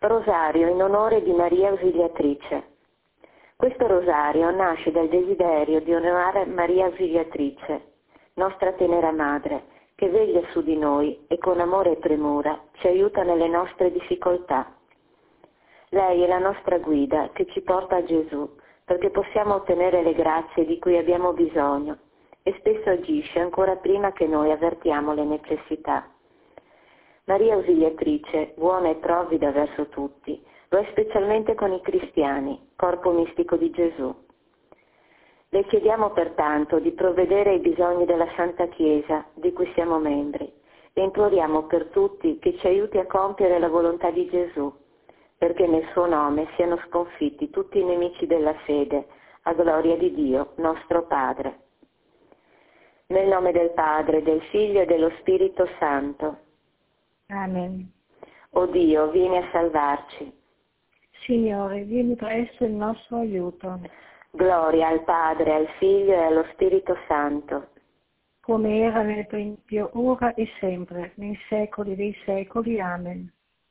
Rosario in onore di Maria Ausiliatrice. Questo rosario nasce dal desiderio di onorare Maria Ausiliatrice, nostra tenera madre, che veglia su di noi e con amore e premura ci aiuta nelle nostre difficoltà. Lei è la nostra guida che ci porta a Gesù, perché possiamo ottenere le grazie di cui abbiamo bisogno e spesso agisce ancora prima che noi avvertiamo le necessità. Maria Ausiliatrice, buona e provvida verso tutti, lo è specialmente con i cristiani, corpo mistico di Gesù. Le chiediamo pertanto di provvedere ai bisogni della Santa Chiesa, di cui siamo membri, e imploriamo per tutti che ci aiuti a compiere la volontà di Gesù, perché nel suo nome siano sconfitti tutti i nemici della fede, a gloria di Dio, nostro Padre. Nel nome del Padre, del Figlio e dello Spirito Santo. Amen. O Dio, vieni a salvarci. Signore, vieni presto in nostro aiuto. Gloria al Padre, al Figlio e allo Spirito Santo. Come era nel principio, ora e sempre, nei secoli dei secoli. Amen.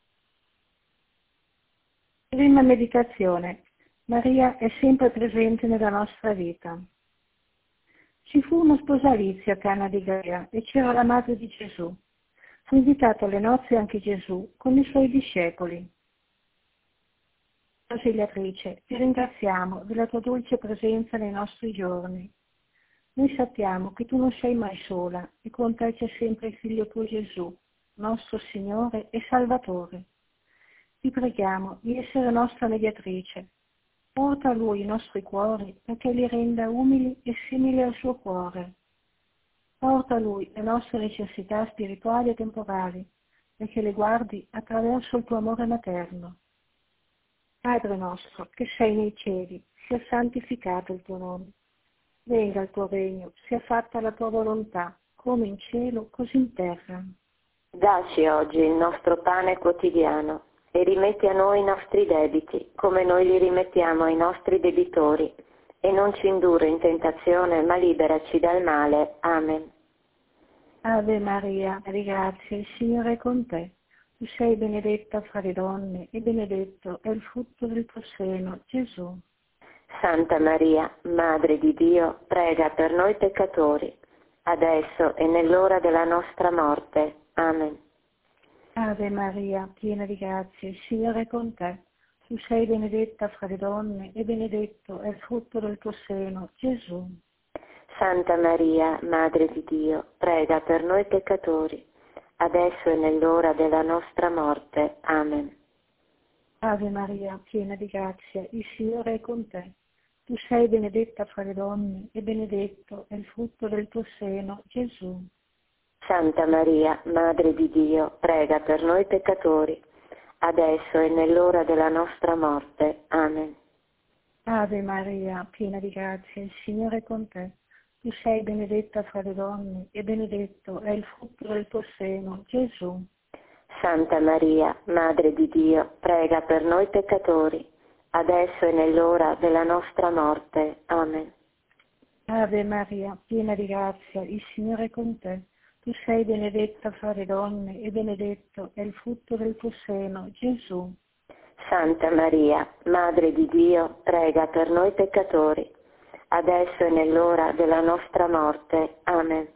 Prima meditazione. Maria è sempre presente nella nostra vita. Ci fu uno sposalizio a Cana di Galilea e c'era la madre di Gesù. Fu invitato alle nozze anche Gesù con i suoi discepoli. Ausiliatrice, ti ringraziamo della tua dolce presenza nei nostri giorni. Noi sappiamo che tu non sei mai sola e con te c'è sempre il Figlio tuo Gesù, nostro Signore e Salvatore. Ti preghiamo di essere nostra mediatrice. Porta a Lui i nostri cuori perché li renda umili e simili al suo cuore. Porta a Lui le nostre necessità spirituali e temporali perché le guardi attraverso il tuo amore materno. Padre nostro, che sei nei cieli, sia santificato il tuo nome. Venga il tuo regno, sia fatta la tua volontà, come in cielo, così in terra. Dacci oggi il nostro pane quotidiano e rimetti a noi i nostri debiti, come noi li rimettiamo ai nostri debitori. E non ci indurre in tentazione, ma liberaci dal male. Amen. Ave Maria, di grazia, il Signore è con te. Tu sei benedetta fra le donne e benedetto è il frutto del tuo seno, Gesù. Santa Maria, Madre di Dio, prega per noi peccatori, adesso e nell'ora della nostra morte. Amen. Ave Maria, piena di grazia, il Signore è con te. Tu sei benedetta fra le donne e benedetto è il frutto del tuo seno, Gesù. Santa Maria, Madre di Dio, prega per noi peccatori, adesso e nell'ora della nostra morte. Amen. Ave Maria, piena di grazia, il Signore è con te. Tu sei benedetta fra le donne e benedetto è il frutto del tuo seno, Gesù. Santa Maria, Madre di Dio, prega per noi peccatori, adesso e nell'ora della nostra morte. Amen. Ave Maria, piena di grazia, il Signore è con te. Tu sei benedetta fra le donne e benedetto è il frutto del tuo seno, Gesù. Santa Maria, Madre di Dio, prega per noi peccatori, adesso e nell'ora della nostra morte. Amen. Ave Maria, piena di grazia, il Signore è con te. Tu sei benedetta fra le donne e benedetto è il frutto del tuo seno, Gesù. Santa Maria, Madre di Dio, prega per noi peccatori, adesso e nell'ora della nostra morte. Amen.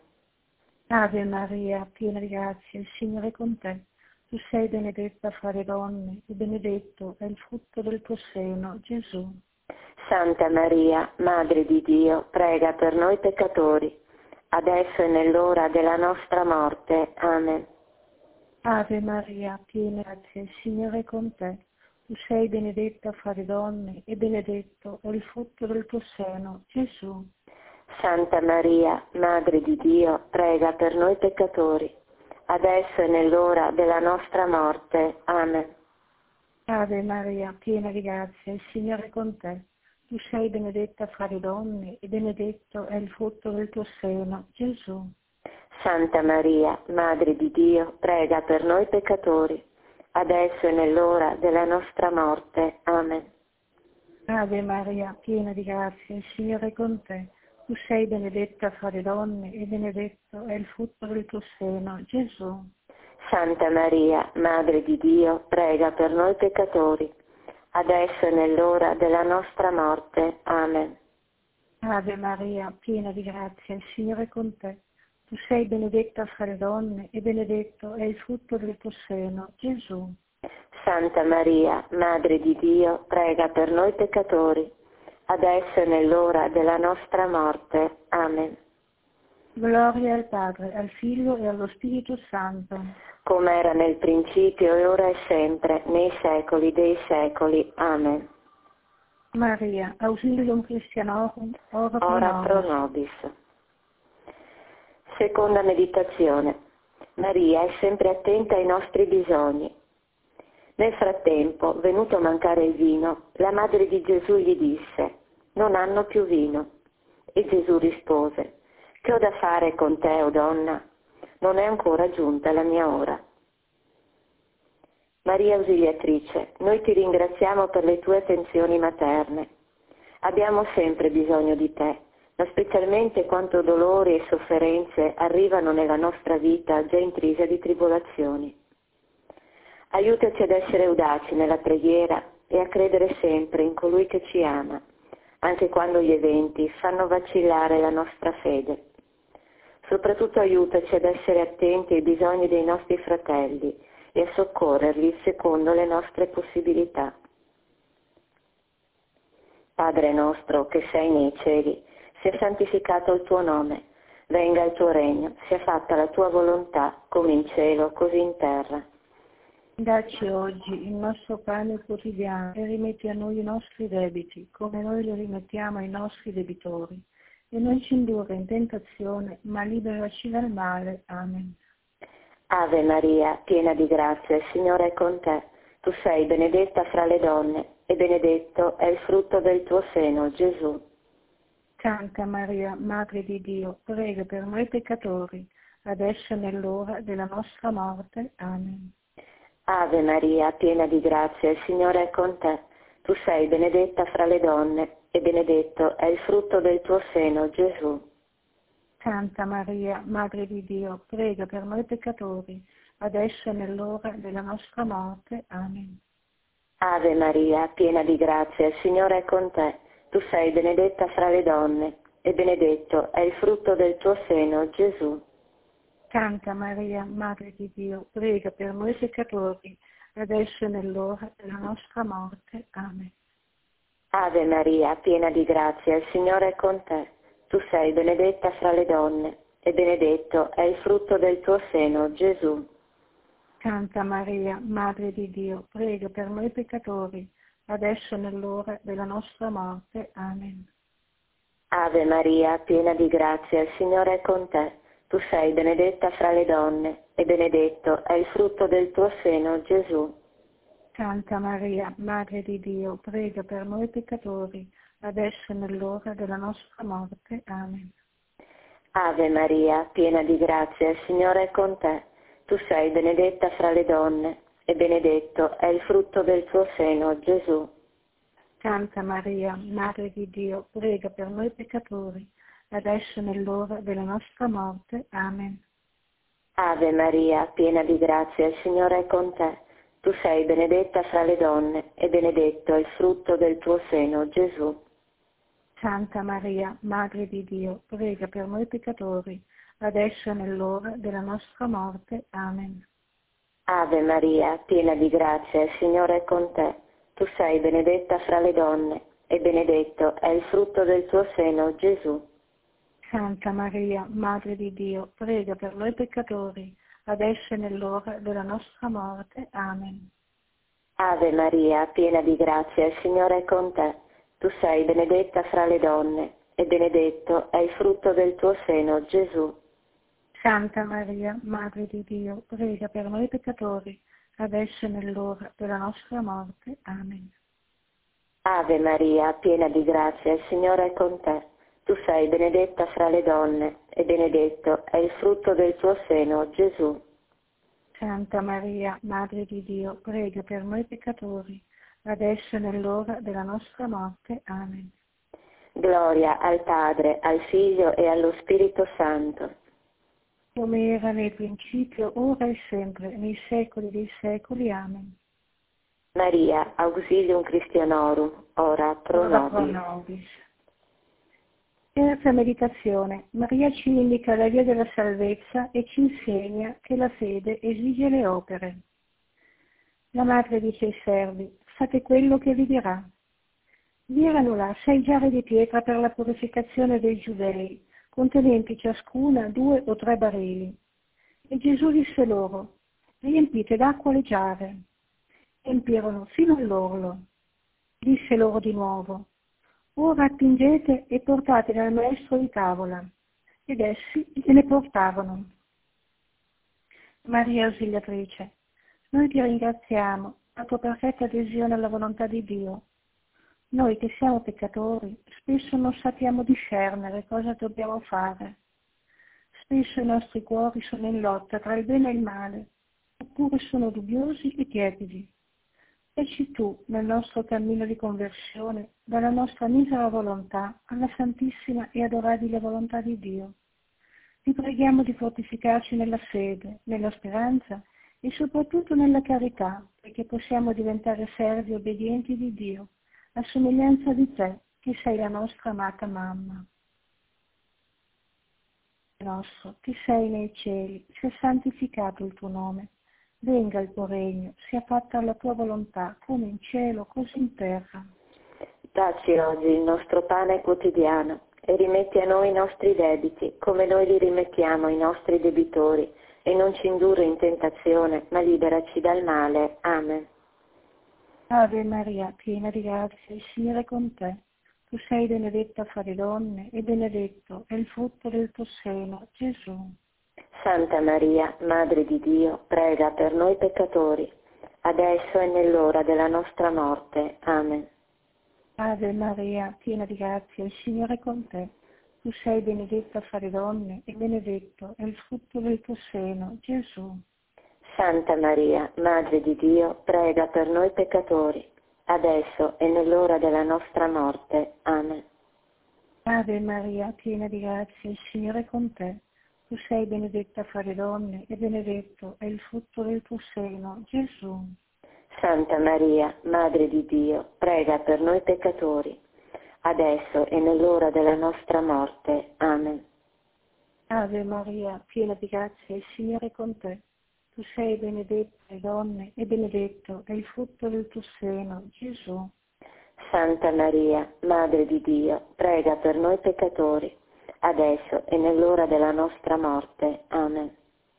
Ave Maria, piena di grazia, il Signore è con te. Tu sei benedetta fra le donne e benedetto è il frutto del tuo seno, Gesù. Santa Maria, Madre di Dio, prega per noi peccatori, adesso e nell'ora della nostra morte. Amen. Ave Maria, piena di grazia, il Signore è con te. Tu sei benedetta fra le donne e benedetto è il frutto del tuo seno, Gesù. Santa Maria, Madre di Dio, prega per noi peccatori, adesso e nell'ora della nostra morte. Amen. Ave Maria, piena di grazia, il Signore è con te. Tu sei benedetta fra le donne e benedetto è il frutto del tuo seno, Gesù. Santa Maria, Madre di Dio, prega per noi peccatori, adesso e nell'ora della nostra morte. Amen. Ave Maria, piena di grazia, il Signore è con te. Tu sei benedetta fra le donne e benedetto è il frutto del tuo seno, Gesù. Santa Maria, Madre di Dio, prega per noi peccatori, adesso e nell'ora della nostra morte. Amen. Ave Maria, piena di grazia, il Signore è con te. Tu sei benedetta fra le donne e benedetto è il frutto del tuo seno, Gesù. Santa Maria, Madre di Dio, prega per noi peccatori, adesso e nell'ora della nostra morte. Amen. Gloria al Padre, al Figlio e allo Spirito Santo. Come era nel principio e ora e sempre, nei secoli dei secoli. Amen. Maria, ausilium Christianorum, ora pro Ora pro nobis. nobis. Seconda meditazione. Maria è sempre attenta ai nostri bisogni. Nel frattempo, venuto a mancare il vino, la madre di Gesù gli disse: non hanno più vino. E Gesù rispose: che ho da fare con te, o donna? Non è ancora giunta la mia ora. Maria Ausiliatrice, noi ti ringraziamo per le tue attenzioni materne. Abbiamo sempre bisogno di te, ma specialmente quando dolori e sofferenze arrivano nella nostra vita già intrisa di tribolazioni. Aiutaci ad essere audaci nella preghiera e a credere sempre in colui che ci ama, anche quando gli eventi fanno vacillare la nostra fede. Soprattutto aiutaci ad essere attenti ai bisogni dei nostri fratelli e a soccorrerli secondo le nostre possibilità. Padre nostro che sei nei cieli, sia santificato il tuo nome, venga il tuo regno, sia fatta la tua volontà, come in cielo, così in terra. Dacci oggi il nostro pane quotidiano e rimetti a noi i nostri debiti, come noi li rimettiamo ai nostri debitori. E non ci indurre in tentazione, ma liberaci dal male. Amen. Ave Maria, piena di grazia, il Signore è con te. Tu sei benedetta fra le donne, e benedetto è il frutto del tuo seno, Gesù. Santa Maria, Madre di Dio, prega per noi peccatori, adesso e nell'ora della nostra morte. Amen. Ave Maria, piena di grazia, il Signore è con te. Tu sei benedetta fra le donne, e benedetto è il frutto del tuo seno, Gesù. Santa Maria, Madre di Dio, prega per noi peccatori, adesso e nell'ora della nostra morte. Amen. Ave Maria, piena di grazia, il Signore è con te. Tu sei benedetta fra le donne, e benedetto è il frutto del tuo seno, Gesù. Santa Maria, Madre di Dio, prega per noi peccatori, adesso e nell'ora della nostra morte. Amen. Ave Maria, piena di grazia, il Signore è con te. Tu sei benedetta fra le donne, e benedetto è il frutto del tuo seno, Gesù. Santa Maria, Madre di Dio, prega per noi peccatori, adesso e nell'ora della nostra morte. Amen. Ave Maria, piena di grazia, il Signore è con te. Tu sei benedetta fra le donne, e benedetto è il frutto del tuo seno, Gesù. Santa Maria, Madre di Dio, prega per noi peccatori, adesso e nell'ora della nostra morte. Amen. Ave Maria, piena di grazia, il Signore è con te. Tu sei benedetta fra le donne, e benedetto è il frutto del tuo seno, Gesù. Santa Maria, Madre di Dio, prega per noi peccatori, adesso e nell'ora della nostra morte. Amen. Ave Maria, piena di grazia, il Signore è con te. Tu sei benedetta fra le donne, e benedetto è il frutto del tuo seno, Gesù. Santa Maria, Madre di Dio, prega per noi peccatori, adesso e nell'ora della nostra morte. Amen. Ave Maria, piena di grazia, il Signore è con te. Tu sei benedetta fra le donne, e benedetto è il frutto del tuo seno, Gesù. Santa Maria, Madre di Dio, prega per noi peccatori, adesso e nell'ora della nostra morte. Amen. Ave Maria, piena di grazia, il Signore è con te. Tu sei benedetta fra le donne, e benedetto è il frutto del tuo seno, Gesù. Santa Maria, Madre di Dio, prega per noi peccatori, adesso e nell'ora della nostra morte. Amen. Ave Maria, piena di grazia, il Signore è con te. Tu sei benedetta fra le donne, e benedetto è il frutto del tuo seno, Gesù. Santa Maria, Madre di Dio, prega per noi peccatori, adesso e nell'ora della nostra morte. Amen. Gloria al Padre, al Figlio e allo Spirito Santo. come era nel principio, ora e sempre, nei secoli dei secoli. Amen. Maria, auxilium Christianorum, ora pro Ora pro nobis. nobis. Terza meditazione. Maria ci indica la via della salvezza e ci insegna che la fede esige le opere. La madre dice ai servi: fate quello che vi dirà. Vi erano là 6 giare di pietra per la purificazione dei giudei, contenenti ciascuna 2 o 3 barili. E Gesù disse loro: riempite d'acqua le giare. Empirono fino all'orlo. Disse loro di nuovo: ora attingete e portate dal maestro di tavola. Ed essi gliene portavano. Maria Ausiliatrice, noi ti ringraziamo per la tua perfetta adesione alla volontà di Dio. Noi che siamo peccatori, spesso non sappiamo discernere cosa dobbiamo fare. Spesso i nostri cuori sono in lotta tra il bene e il male, oppure sono dubbiosi e tiepidi. Feci tu, nel nostro cammino di conversione, dalla nostra misera volontà alla santissima e adorabile volontà di Dio. Ti preghiamo di fortificarci nella fede, nella speranza e soprattutto nella carità, perché possiamo diventare servi obbedienti di Dio, a somiglianza di te, che sei la nostra amata mamma. Nostro, che sei nei cieli, sia santificato il tuo nome. Venga il tuo regno, sia fatta la tua volontà, come in cielo, così in terra. Dacci oggi il nostro pane quotidiano e rimetti a noi i nostri debiti, come noi li rimettiamo ai nostri debitori, e non ci indurre in tentazione, ma liberaci dal male. Amen. Ave Maria, piena di grazia, il Signore è con te. Tu sei benedetta fra le donne, e benedetto è il frutto del tuo seno, Gesù. Santa Maria, Madre di Dio, prega per noi peccatori, adesso e nell'ora della nostra morte. Amen. Ave Maria, piena di grazia, il Signore è con te. Tu sei benedetta fra le donne, e benedetto è il frutto del tuo seno, Gesù. Santa Maria, Madre di Dio, prega per noi peccatori, adesso e nell'ora della nostra morte. Amen. Ave Maria, piena di grazia, il Signore è con te. Tu sei benedetta fra le donne, e benedetto è il frutto del tuo seno, Gesù. Santa Maria, Madre di Dio, prega per noi peccatori, adesso e nell'ora della nostra morte. Amen. Ave Maria, piena di grazia, il Signore è con te. Tu sei benedetta fra le donne, e benedetto è il frutto del tuo seno, Gesù. Santa Maria, Madre di Dio, prega per noi peccatori, adesso e nell'ora della nostra morte. Amen.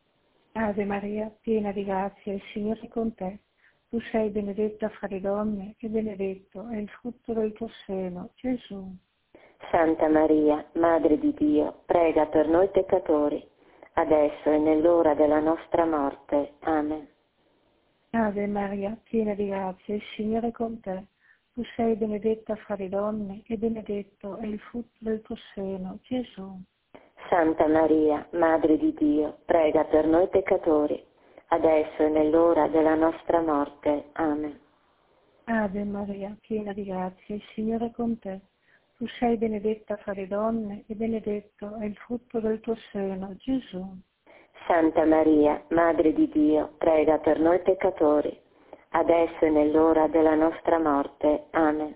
Ave Maria, piena di grazia, il Signore è con te. Tu sei benedetta fra le donne, e benedetto è il frutto del tuo seno, Gesù. Santa Maria, Madre di Dio, prega per noi peccatori, adesso e nell'ora della nostra morte. Amen. Ave Maria, piena di grazia, il Signore è con te. Tu sei benedetta fra le donne, e benedetto è il frutto del tuo seno, Gesù. Santa Maria, Madre di Dio, prega per noi peccatori, adesso e nell'ora della nostra morte. Amen. Ave Maria, piena di grazia, il Signore è con te. Tu sei benedetta fra le donne, e benedetto è il frutto del tuo seno, Gesù. Santa Maria, Madre di Dio, prega per noi peccatori, adesso e nell'ora della nostra morte. Amen.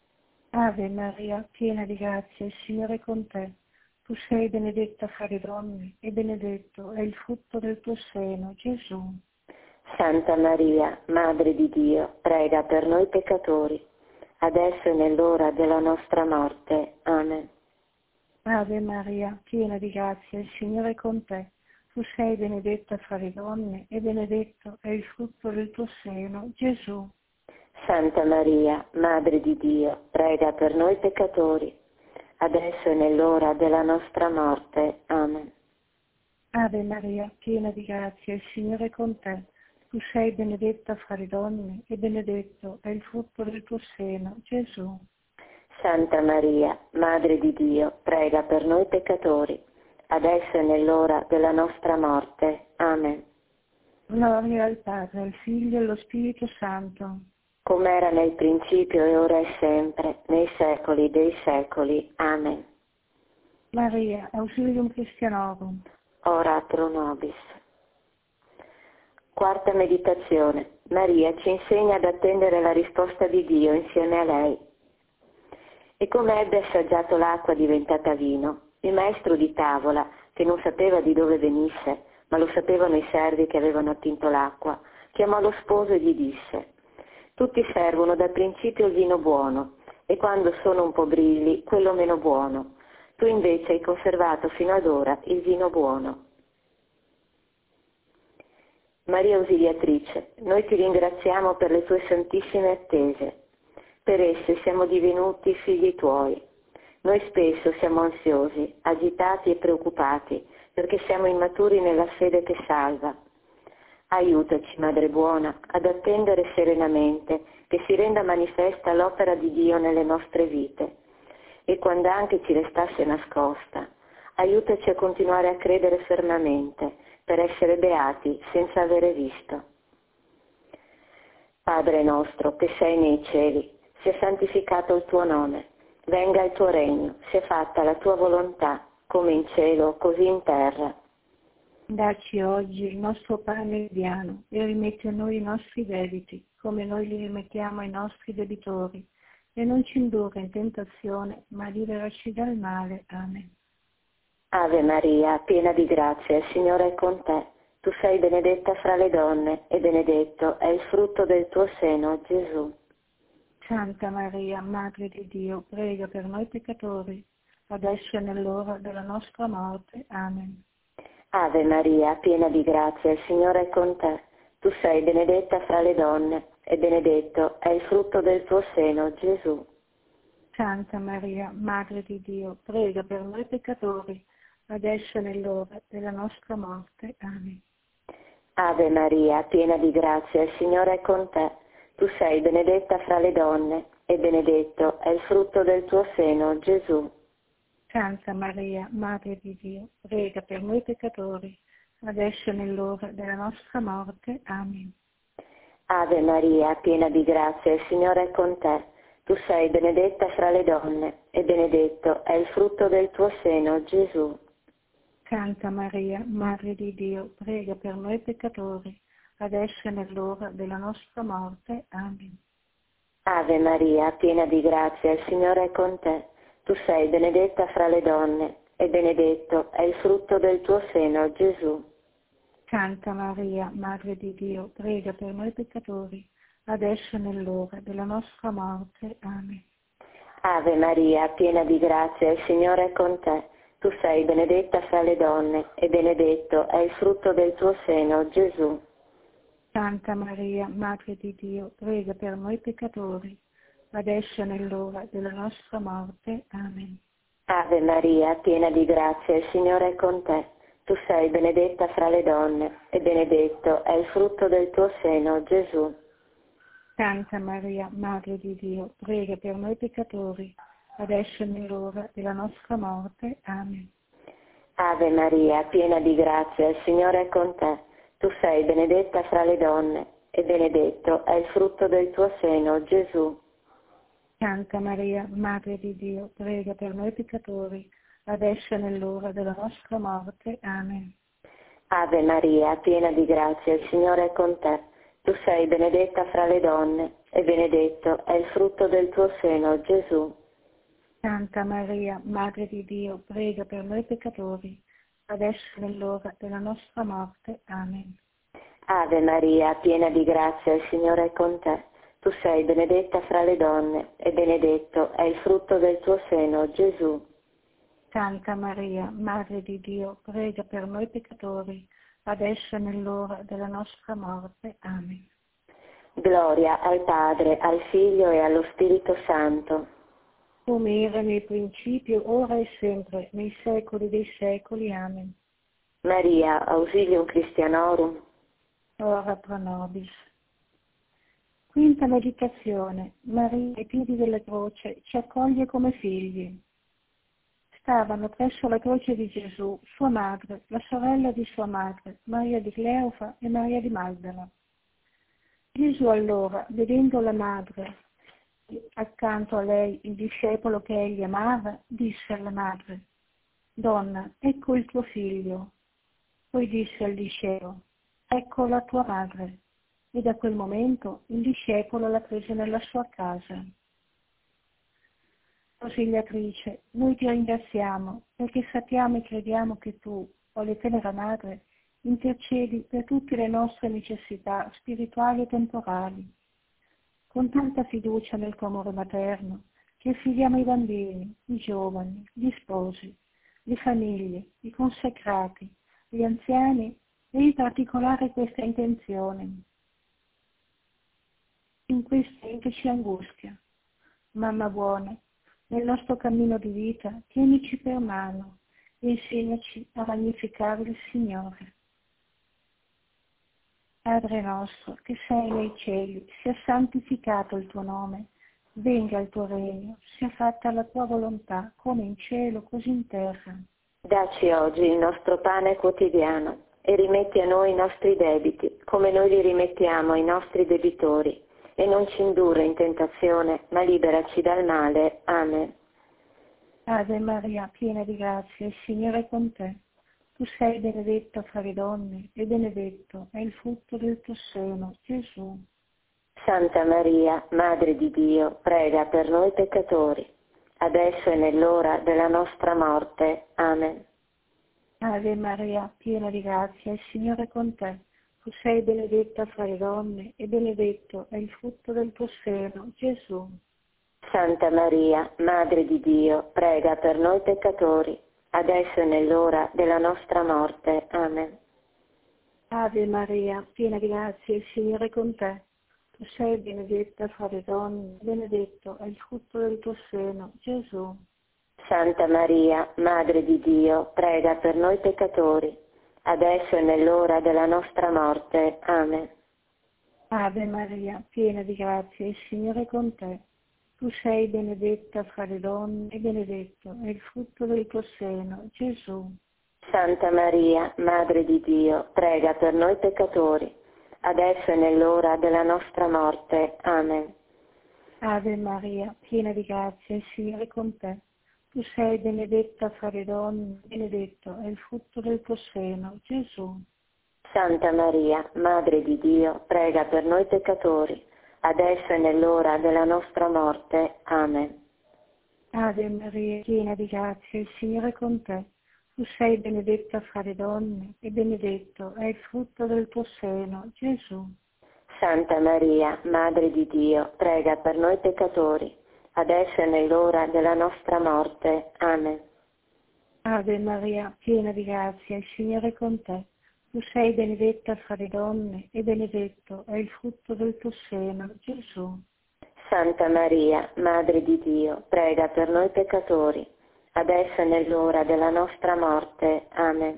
Ave Maria, piena di grazia, il Signore è con te. Tu sei benedetta fra le donne, e benedetto è il frutto del tuo seno, Gesù. Santa Maria, Madre di Dio, prega per noi peccatori, adesso e nell'ora della nostra morte. Amen. Ave Maria, piena di grazia, il Signore è con te. Tu sei benedetta fra le donne, e benedetto è il frutto del tuo seno, Gesù. Santa Maria, Madre di Dio, prega per noi peccatori, adesso e nell'ora della nostra morte. Amen. Ave Maria, piena di grazia, il Signore è con te. Tu sei benedetta fra le donne, e benedetto è il frutto del tuo seno, Gesù. Santa Maria, Madre di Dio, prega per noi peccatori, adesso e nell'ora della nostra morte. Amen. Gloria al Padre, al Figlio e allo Spirito Santo. Come era nel principio e ora e sempre, nei secoli dei secoli. Amen. Maria, auxilium Christianorum. ora pro nobis. Quarta meditazione. Maria ci insegna ad attendere la risposta di Dio insieme a lei. E come ebbe assaggiato l'acqua diventata vino, il maestro di tavola, che non sapeva di dove venisse, ma lo sapevano i servi che avevano attinto l'acqua, chiamò lo sposo e gli disse: tutti servono dal principio il vino buono, e quando sono un po' brilli, quello meno buono. Tu invece hai conservato fino ad ora il vino buono. Maria Ausiliatrice, noi ti ringraziamo per le tue santissime attese. Per esse siamo divenuti figli tuoi. Noi spesso siamo ansiosi, agitati e preoccupati, perché siamo immaturi nella fede che salva. Aiutaci, Madre buona, ad attendere serenamente che si renda manifesta l'opera di Dio nelle nostre vite. E quando anche ci restasse nascosta, aiutaci a continuare a credere fermamente, per essere beati senza avere visto. Padre nostro, che sei nei cieli, sia santificato il tuo nome, venga il tuo regno, sia fatta la tua volontà, come in cielo, così in terra. Dacci oggi il nostro pane quotidiano e rimetti a noi i nostri debiti, come noi li rimettiamo ai nostri debitori, e non ci indurre in tentazione, ma liberaci dal male. Amen. Ave Maria, piena di grazia, il Signore è con te. Tu sei benedetta fra le donne, e benedetto è il frutto del tuo seno, Gesù. Santa Maria, Madre di Dio, prega per noi peccatori, adesso e nell'ora della nostra morte. Amen. Ave Maria, piena di grazia, il Signore è con te. Tu sei benedetta fra le donne, e benedetto è il frutto del tuo seno, Gesù. Santa Maria, Madre di Dio, prega per noi peccatori, adesso e nell'ora della nostra morte. Amen. Ave Maria, piena di grazia, il Signore è con te. Tu sei benedetta fra le donne, e benedetto è il frutto del tuo seno, Gesù. Santa Maria, Madre di Dio, prega per noi peccatori, adesso e nell'ora della nostra morte. Amen. Ave Maria, piena di grazia, il Signore è con te. Tu sei benedetta fra le donne, e benedetto è il frutto del tuo seno, Gesù. Santa Maria, Madre di Dio, prega per noi peccatori, adesso e nell'ora della nostra morte. Amen. Ave Maria, piena di grazia, il Signore è con te. Tu sei benedetta fra le donne, e benedetto è il frutto del tuo seno, Gesù. Santa Maria, Madre di Dio, prega per noi peccatori, adesso e nell'ora della nostra morte. Amen. Ave Maria, piena di grazia, il Signore è con te. Tu sei benedetta fra le donne, e benedetto è il frutto del tuo seno, Gesù. Santa Maria, Madre di Dio, prega per noi peccatori, adesso e nell'ora della nostra morte. Amen. Ave Maria, piena di grazia, il Signore è con te. Tu sei benedetta fra le donne, e benedetto è il frutto del tuo seno, Gesù. Santa Maria, Madre di Dio, prega per noi peccatori, adesso e nell'ora della nostra morte. Amen. Ave Maria, piena di grazia, il Signore è con te. Tu sei benedetta fra le donne, e benedetto è il frutto del tuo seno, Gesù. Santa Maria, Madre di Dio, prega per noi peccatori, adesso e nell'ora della nostra morte. Amen. Ave Maria, piena di grazia, il Signore è con te. Tu sei benedetta fra le donne, e benedetto è il frutto del tuo seno, Gesù. Santa Maria, Madre di Dio, prega per noi peccatori, adesso e nell'ora della nostra morte. Amen. Ave Maria, piena di grazia, il Signore è con te. Tu sei benedetta fra le donne, e benedetto è il frutto del tuo seno, Gesù. Santa Maria, Madre di Dio, prega per noi peccatori, adesso e nell'ora della nostra morte. Amen. Gloria al Padre, al Figlio e allo Spirito Santo. Come era nel principio, ora e sempre, nei secoli dei secoli. Amen. Maria, Ausilium Christianorum. Ora pro nobis. Quinta meditazione. Maria, ai piedi della croce, ci accoglie come figli. Stavano presso la croce di Gesù, sua madre, la sorella di sua madre, Maria di Cleofa e Maria di Magdala. Gesù allora, vedendo la madre, accanto a lei il discepolo che egli amava, disse alla madre: Donna, ecco il tuo figlio. Poi disse al discepolo: ecco la tua madre. E da quel momento il discepolo la prese nella sua casa. Ausiliatrice, noi ti ringraziamo perché sappiamo e crediamo che tu, quale tenera madre, intercedi per tutte le nostre necessità spirituali e temporali. Con tanta fiducia nel tuo amore materno, che affidiamo i bambini, i giovani, gli sposi, le famiglie, i consacrati, gli anziani e in particolare questa intenzione. In questo che ci angustia. Mamma buona, nel nostro cammino di vita, tienici per mano e insegnaci a magnificare il Signore. Padre nostro, che sei nei cieli, sia santificato il tuo nome, venga il tuo regno, sia fatta la tua volontà, come in cielo, così in terra. Dacci oggi il nostro pane quotidiano e rimetti a noi i nostri debiti, come noi li rimettiamo ai nostri debitori. E non ci indurre in tentazione, ma liberaci dal male. Amen. Ave Maria, piena di grazia, il Signore è con te. Tu sei benedetta fra le donne e benedetto è il frutto del tuo seno, Gesù. Santa Maria, Madre di Dio, prega per noi peccatori, adesso e nell'ora della nostra morte. Amen. Ave Maria, piena di grazia, il Signore è con te. Tu sei benedetta fra le donne e benedetto è il frutto del tuo seno, Gesù. Santa Maria, Madre di Dio, prega per noi peccatori, adesso e nell'ora della nostra morte. Amen. Ave Maria, piena di grazia, il Signore è con te. Tu sei benedetta fra le donne, benedetto è il frutto del tuo seno, Gesù. Santa Maria, Madre di Dio, prega per noi peccatori, adesso e nell'ora della nostra morte. Amen. Ave Maria, piena di grazia, il Signore è con te. Tu sei benedetta fra le donne e benedetto è il frutto del tuo seno, Gesù. Santa Maria, Madre di Dio, prega per noi peccatori, adesso e nell'ora della nostra morte. Amen. Ave Maria, piena di grazia, il Signore è con te. Tu sei benedetta fra le donne, benedetto è il frutto del tuo seno, Gesù. Santa Maria, Madre di Dio, prega per noi peccatori, adesso e nell'ora della nostra morte. Amen. Ave Maria, piena di grazia, il Signore è con te. Tu sei benedetta fra le donne e benedetto è il frutto del tuo seno, Gesù. Santa Maria, Madre di Dio, prega per noi peccatori, adesso e nell'ora della nostra morte. Amen. Ave Maria, piena di grazia, il Signore è con te. Tu sei benedetta fra le donne e benedetto è il frutto del tuo seno, Gesù. Santa Maria, Madre di Dio, prega per noi peccatori, adesso e nell'ora della nostra morte. Amen.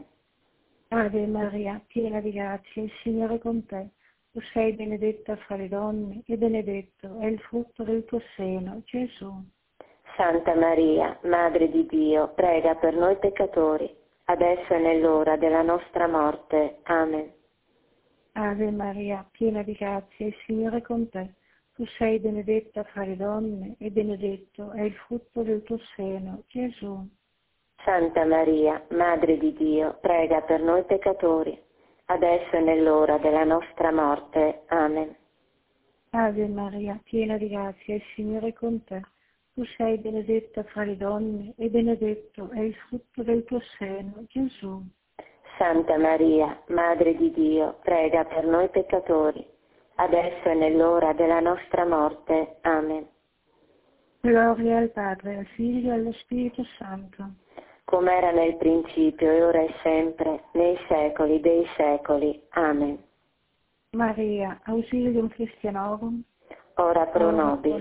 Ave Maria, piena di grazia, il Signore è con te. Tu sei benedetta fra le donne e benedetto è il frutto del tuo seno, Gesù. Santa Maria, Madre di Dio, prega per noi peccatori, adesso e nell'ora della nostra morte. Amen. Ave Maria, piena di grazia, il Signore è con te. Tu sei benedetta fra le donne e benedetto è il frutto del tuo seno, Gesù. Santa Maria, Madre di Dio, prega per noi peccatori, adesso e nell'ora della nostra morte. Amen. Ave Maria, piena di grazia, il Signore è con te. Tu sei benedetta fra le donne e benedetto è il frutto del tuo seno, Gesù. Santa Maria, Madre di Dio, prega per noi peccatori, adesso e nell'ora della nostra morte. Amen. Gloria al Padre, al Figlio e allo Spirito Santo. Come era nel principio e ora e sempre, nei secoli dei secoli. Amen. Maria, ausilium Christianorum, Ora pro nobis.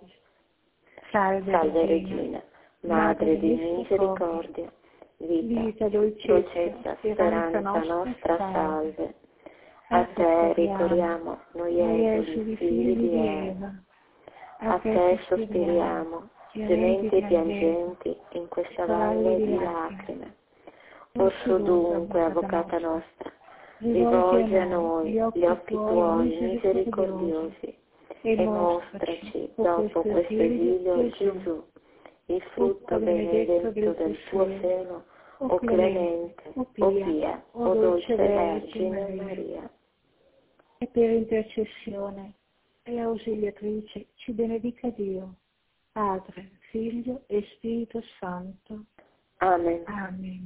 Salve, Salve Regina, Regina, Madre di misericordia, vita, dolcezza, speranza nostra, salve. A te ricorriamo, noi esuli, figli di Eva. A te sospiriamo, gementi e piangenti in questa valle di lacrime. Orso dunque, avvocata nostra, rivolgi a noi gli occhi tuoi misericordiosi e mostraci, dopo questo esilio, Gesù, il frutto benedetto del tuo seno, o clemente, o pia, o dolce Vergine Maria. E per intercessione e ausiliatrice ci benedica Dio, Padre, Figlio e Spirito Santo. Amen. Amen.